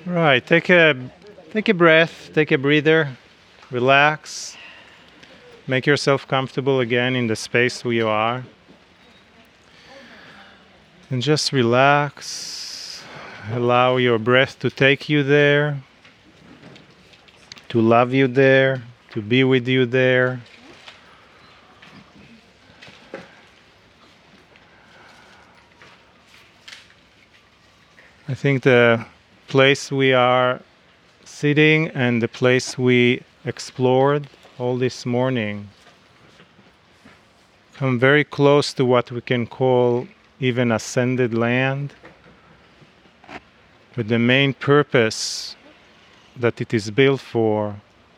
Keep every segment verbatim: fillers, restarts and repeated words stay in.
Right. Take a take a breath, take a breather, relax, make yourself comfortable again in the space where you are. And just relax. Allow your breath to take you there, to love you there, to be with you there. I think the place we are sitting and the place we explored all this morning come very close to what we can call even ascended land, with the main purpose that it is built for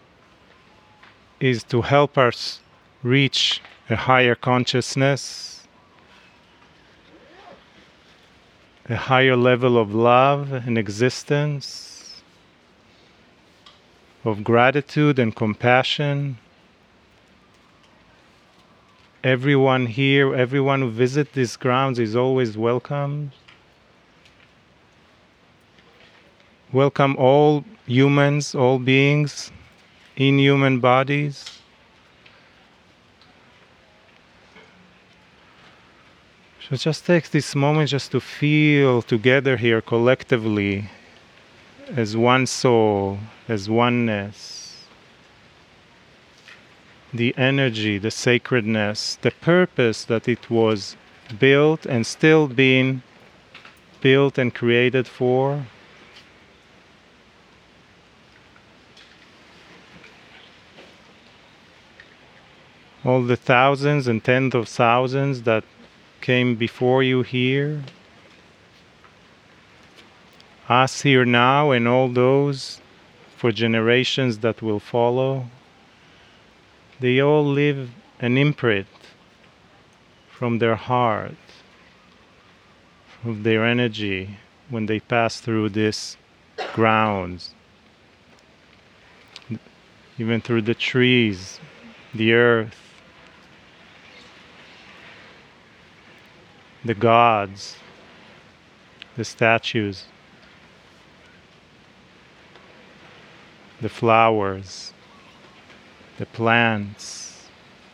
is to help us reach a higher consciousness, a higher level of love and existence, of gratitude and compassion. Everyone here, everyone who visits these grounds is always welcome. Welcome all humans, all beings in human bodies. So just take this moment just to feel together here collectively as one soul, as oneness. The energy, the sacredness, the purpose that it was built and still being built and created for. All the thousands and tens of thousands that came before you here, us here now, and all those for generations that will follow, they all leave an imprint from their heart, from their energy when they pass through these grounds, even through the trees, the earth, the gods, the statues, the flowers, the plants.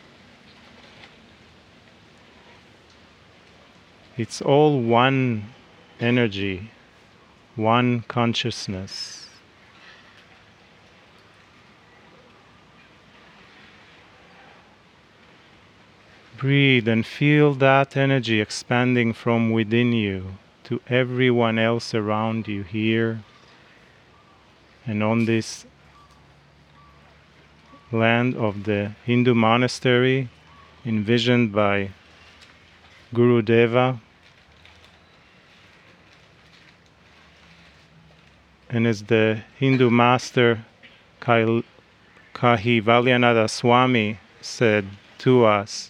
It's all one energy, one consciousness. Breathe and feel that energy expanding from within you to everyone else around you here and on this land of the Hindu monastery envisioned by Guru Deva. And as the Hindu master Kahi Valyanatha Swami said to us,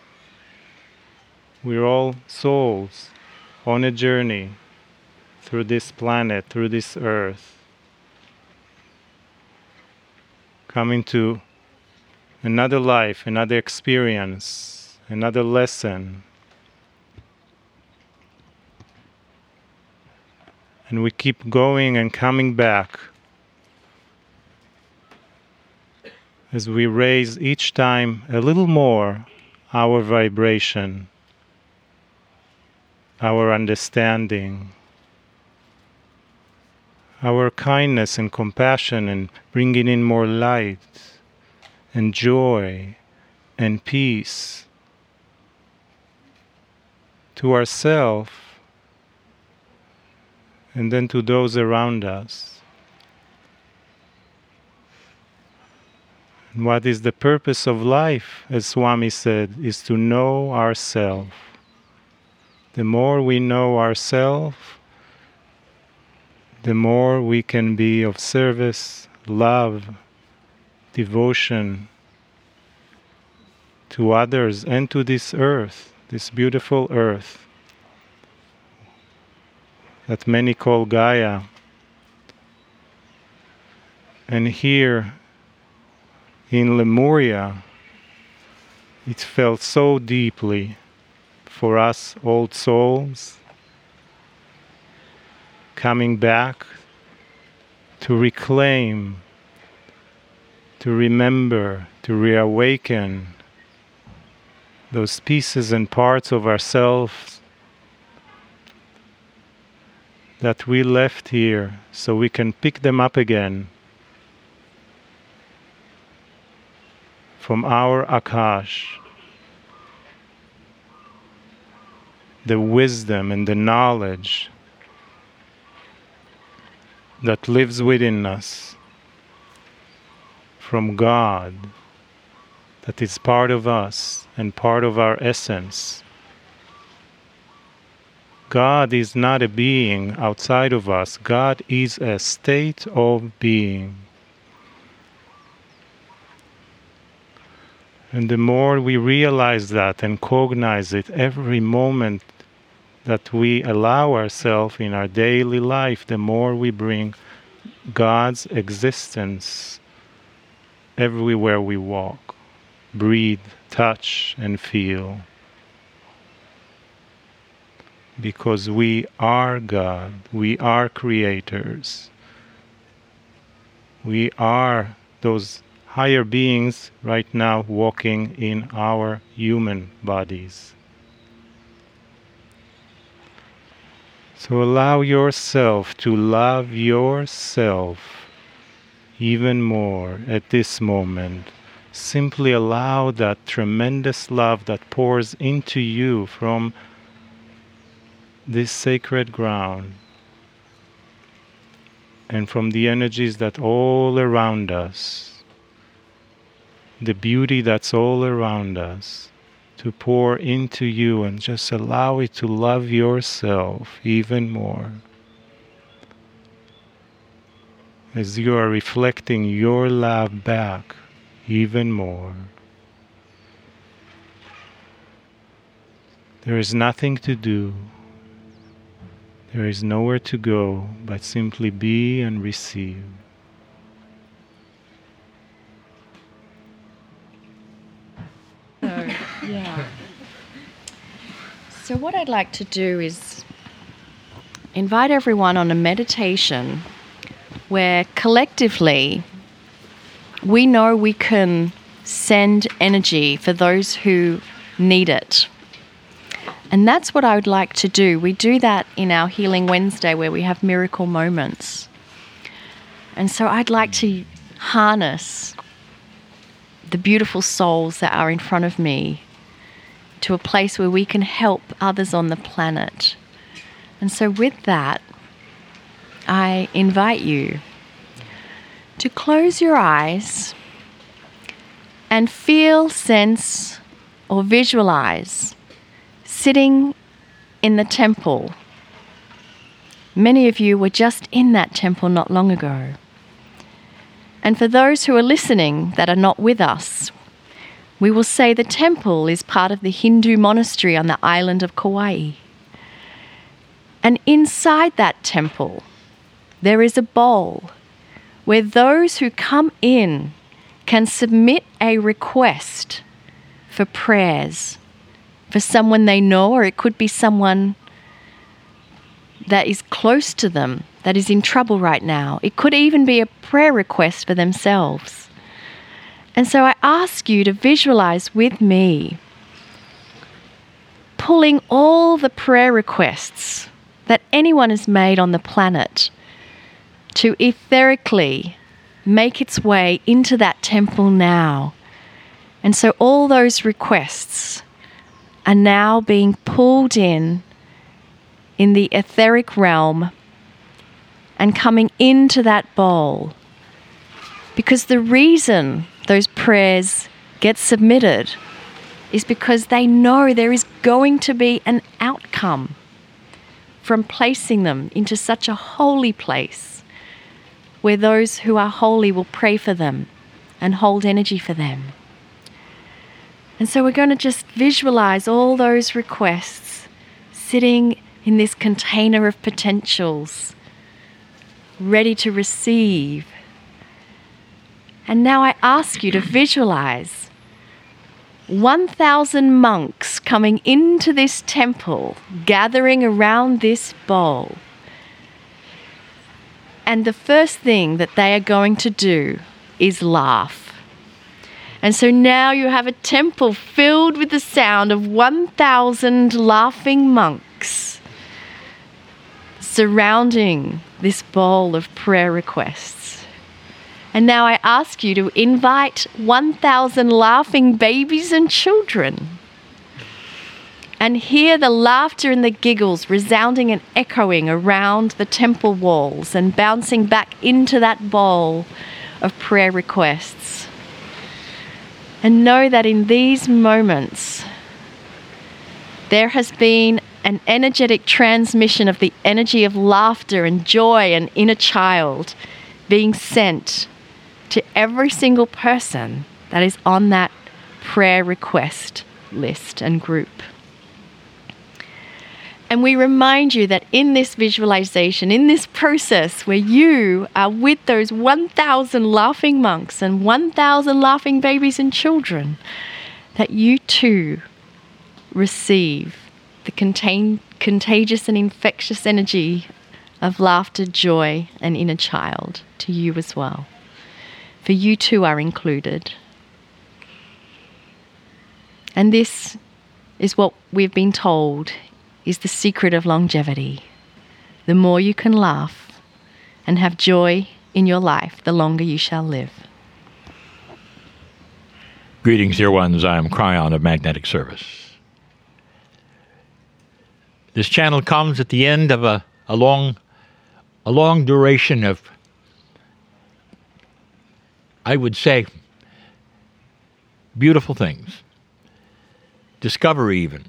we're all souls on a journey through this planet, through this earth, coming to another life, another experience, another lesson. And we keep going and coming back as we raise each time a little more our vibration, our understanding, our kindness and compassion, and bringing in more light and joy and peace to ourselves and then to those around us. And what is the purpose of life, as Swami said, is to know ourselves. The more we know ourselves, the more we can be of service, love, devotion to others and to this earth, this beautiful earth that many call Gaia. And here in Lemuria, it felt so deeply for us old souls coming back to reclaim, to remember, to reawaken those pieces and parts of ourselves that we left here, so we can pick them up again from our Akash. The wisdom and the knowledge that lives within us from God, that is part of us and part of our essence. God is not a being outside of us. God is a state of being. And the more we realize that and cognize it every moment that we allow ourselves in our daily life, the more we bring God's existence everywhere we walk, breathe, touch, and feel. Because we are God, we are creators. We are those higher beings right now walking in our human bodies. So allow yourself to love yourself even more at this moment. Simply allow that tremendous love that pours into you from this sacred ground and from the energies that all around us, the beauty that's all around us, to pour into you, and just allow it to love yourself even more as you are reflecting your love back even more. There is nothing to do. There is nowhere to go but simply be and receive. So, yeah. So what I'd like to do is invite everyone on a meditation where collectively we know we can send energy for those who need it. And that's what I would like to do. We do that in our Healing Wednesday where we have miracle moments. And so I'd like to harness the beautiful souls that are in front of me to a place where we can help others on the planet. And so with that, I invite you to close your eyes and feel, sense, or visualize sitting in the temple. Many of you were just in that temple not long ago. And for those who are listening that are not with us, we will say the temple is part of the Hindu monastery on the island of Kauai. And inside that temple, there is a bowl where those who come in can submit a request for prayers for someone they know, or it could be someone that is close to them, that is in trouble right now. It could even be a prayer request for themselves. And so I ask you to visualize with me pulling all the prayer requests that anyone has made on the planet to etherically make its way into that temple now. And so all those requests are now being pulled in in the etheric realm and coming into that bowl. Because the reason those prayers get submitted is because they know there is going to be an outcome from placing them into such a holy place where those who are holy will pray for them and hold energy for them. And so we're going to just visualize all those requests sitting in this container of potentials, ready to receive. And now I ask you to visualize one thousand monks coming into this temple, gathering around this bowl. And the first thing that they are going to do is laugh. And so now you have a temple filled with the sound of one thousand laughing monks surrounding this bowl of prayer requests. And now I ask you to invite one thousand laughing babies and children, and hear the laughter and the giggles resounding and echoing around the temple walls and bouncing back into that bowl of prayer requests. And know that in these moments, there has been an energetic transmission of the energy of laughter and joy and inner child being sent to every single person that is on that prayer request list and group. And we remind you that in this visualization, in this process where you are with those one thousand laughing monks and one thousand laughing babies and children, that you too receive the contain, contagious and infectious energy of laughter, joy, and inner child to you as well. For you too are included. And this is what we've been told is the secret of longevity. The more you can laugh and have joy in your life, the longer you shall live. Greetings, dear ones. I am Cryon of Magnetic Service. This channel comes at the end of a, a long, a long duration of, I would say, beautiful things. Discovery even.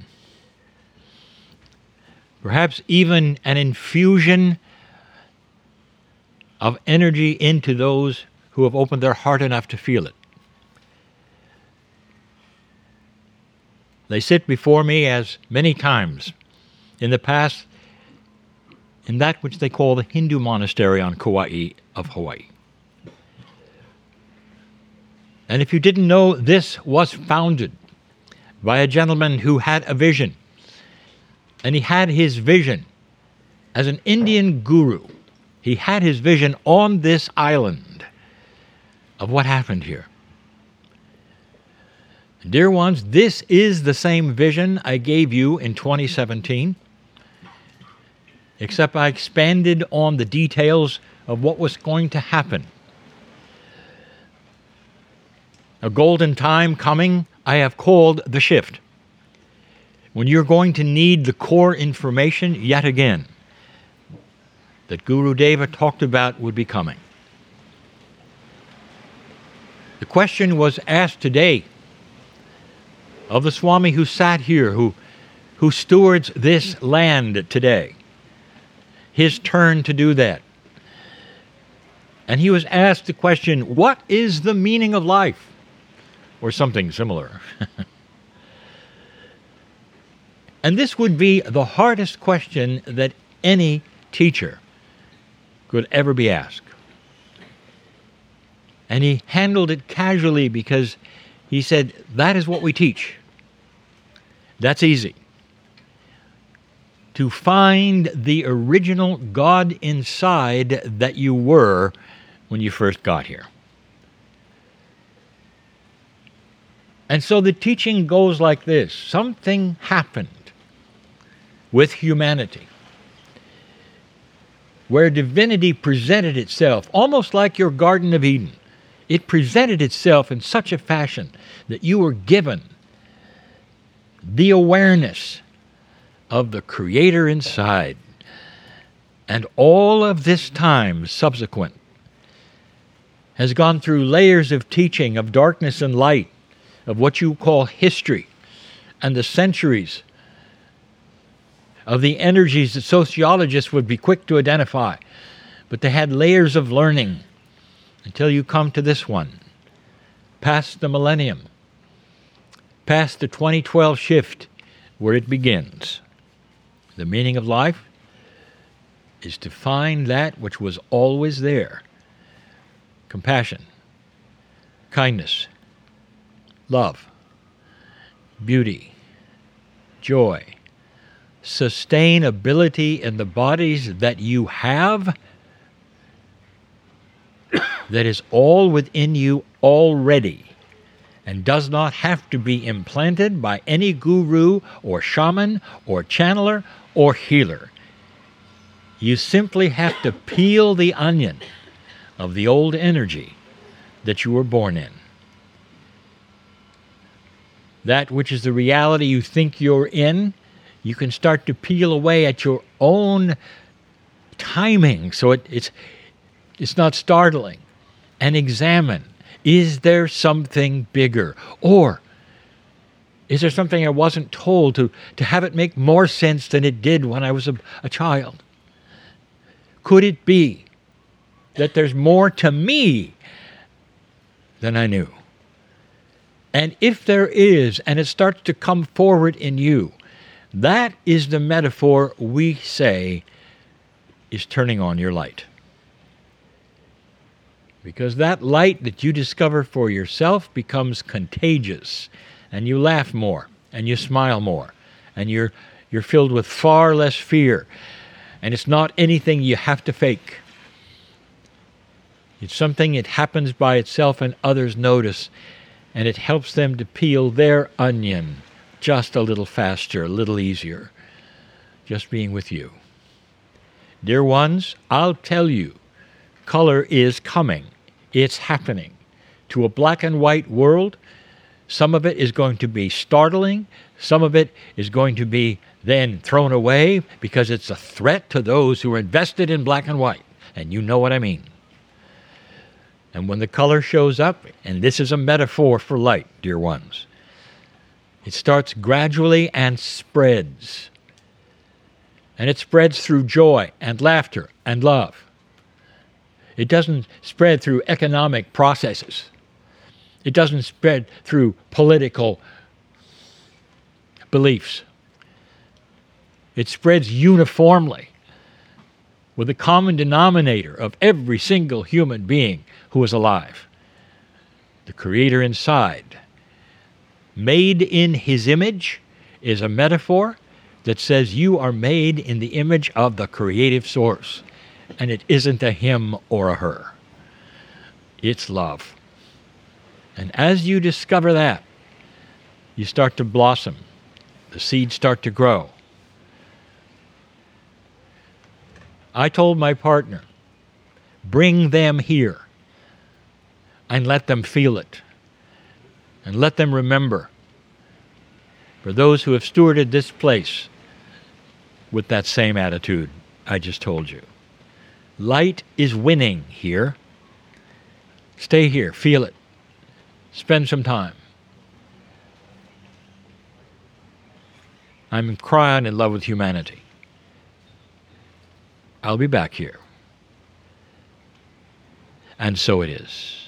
Perhaps even an infusion of energy into those who have opened their heart enough to feel it. They sit before me as many times in the past in that which they call the Hindu monastery on Kauai of Hawaii. And if you didn't know, this was founded by a gentleman who had a vision. And he had his vision as an Indian guru. He had his vision on this island of what happened here. Dear ones, this is the same vision I gave you in twenty seventeen, except I expanded on the details of what was going to happen. A golden time coming, I have called the shift, when you're going to need the core information yet again that Guru Deva talked about would be coming. The question was asked today of the Swami who sat here, who, who stewards this land today. His turn to do that. And he was asked the question, what is the meaning of life? Or something similar. And this would be the hardest question that any teacher could ever be asked. And he handled it casually because he said, that is what we teach. That's easy. To find the original God inside that you were when you first got here. And so the teaching goes like this. Something happened with humanity, where divinity presented itself, almost like your Garden of Eden. It presented itself in such a fashion that you were given the awareness of the Creator inside. And all of this time subsequent has gone through layers of teaching, of darkness and light, of what you call history, and the centuries of the energies that sociologists would be quick to identify. But they had layers of learning until you come to this one, past the millennium, past the twenty twelve shift, where it begins. The meaning of life is to find that which was always there. Compassion, kindness, love, beauty, joy, sustainability in the bodies that you have that is all within you already and does not have to be implanted by any guru or shaman or channeler or healer. You simply have to peel the onion of the old energy that you were born in. That which is the reality you think you're in, you can start to peel away at your own timing so it, it's, it's not startling. And examine, is there something bigger? Or is there something I wasn't told to, to have it make more sense than it did when I was a, a child? Could it be that there's more to me than I knew? And if there is, and it starts to come forward in you, that is the metaphor we say is turning on your light. Because that light that you discover for yourself becomes contagious, and you laugh more, and you smile more, and you're you're filled with far less fear, and it's not anything you have to fake. It's something that happens by itself and others notice, and it helps them to peel their onion just a little faster, a little easier, just being with you. Dear ones, I'll tell you, color is coming. It's happening. To a black and white world, some of it is going to be startling. Some of it is going to be then thrown away because it's a threat to those who are invested in black and white. And you know what I mean. And when the color shows up, and this is a metaphor for light, dear ones, it starts gradually and spreads. And it spreads through joy and laughter and love. It doesn't spread through economic processes. It doesn't spread through political beliefs. It spreads uniformly with a common denominator of every single human being who is alive. The Creator inside. Made in His image is a metaphor that says you are made in the image of the creative source. And it isn't a him or a her. It's love. And as you discover that, you start to blossom. The seeds start to grow. I told my partner, bring them here and let them feel it. And let them remember, for those who have stewarded this place with that same attitude I just told you. Light is winning here. Stay here, feel it. Spend some time. I'm crying in love with humanity. I'll be back here. And so it is.